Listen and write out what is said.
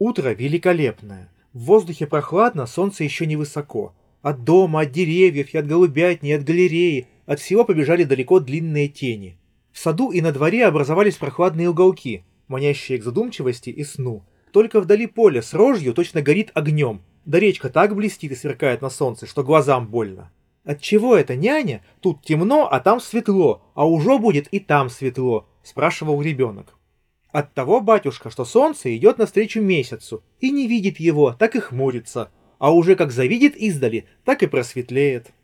Утро великолепное. В воздухе прохладно, солнце еще не высоко. От дома, от деревьев, и от голубятни, и от галереи, от всего побежали далеко длинные тени. В саду и на дворе образовались прохладные уголки, манящие к задумчивости и сну. Только вдали поле с рожью точно горит огнем, да речка так блестит и сверкает на солнце, что глазам больно. «Отчего это, няня? Тут темно, а там светло, а уже будет и там светло», — спрашивал ребенок. «Оттого, батюшка, что солнце идет навстречу месяцу, и не видит его, так и хмурится, а уже как завидит издали, так и просветлеет».